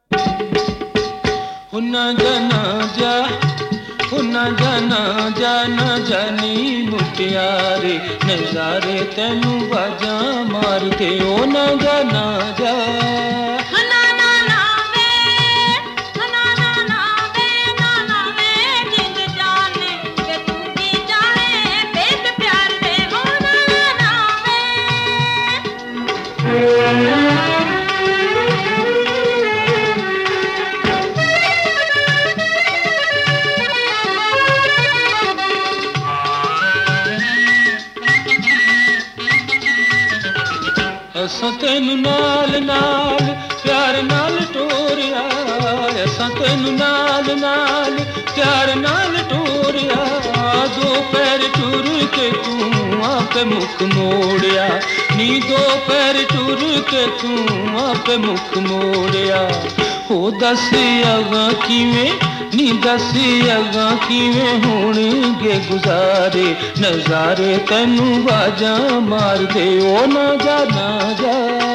हुना जाना जा, हुना जाना जाना जानी मुटियारे, नजारे तेनू बाजा मार के ओ ना जाना जा। असां तेनू नाल नाल प्यार नाल टोरिया, असां तेनू नाल नाल प्यार नाल टोरिया, दो पैर टुर के तू आपे मुख मोड़िया, नी दो पैर टुर के तू आपे मुख मोड़िया। हो दस अगा किवें नी दस अगा किवें होणगे गुजारे, नजारे तेनू बाजा मार दे ओ ना जा ना जा।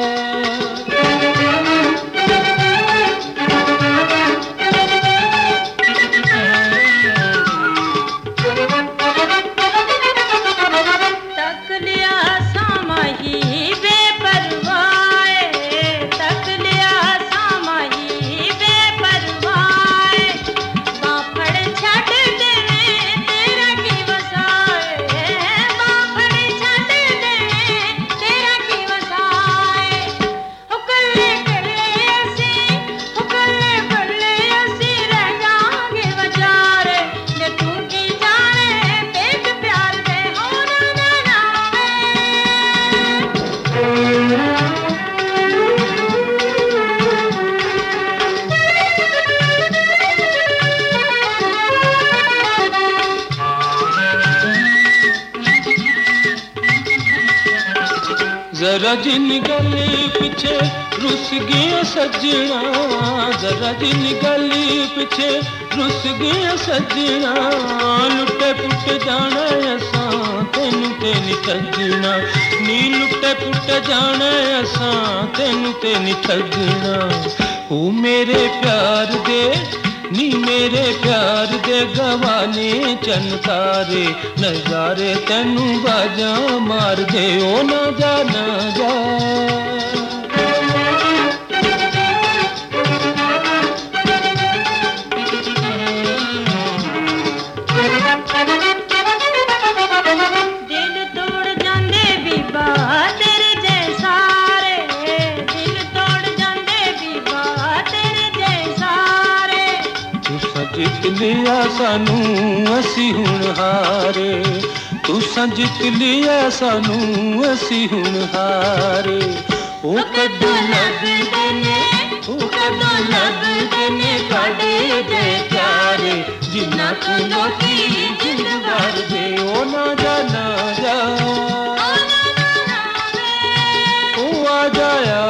जरा जिन गली पीछे रुस गया सजना, जरा जिन गली पीछे रुस गया सजना, लुटे पुट जाना असां तेनू ते नी ठगना, नी लुटे पुट जाना असां तेनू ते नी ठगना। ओ मेरे प्यार दे नी मेरे प्यार दे गवाने चन तारे, नजारे तेनू बाजा मार दे ओ ना जा ना जा। जित लिया सानू असी हुण हारे, तुसां जित लिया सानू असी हुण हारे। ओ कदू लगदे ने, ओ कदू लगदे ने साडे जे प्यारे, जिन्ना तू लोकी जिंद भर दे ओ ना जा ना जा। ओ आ जाया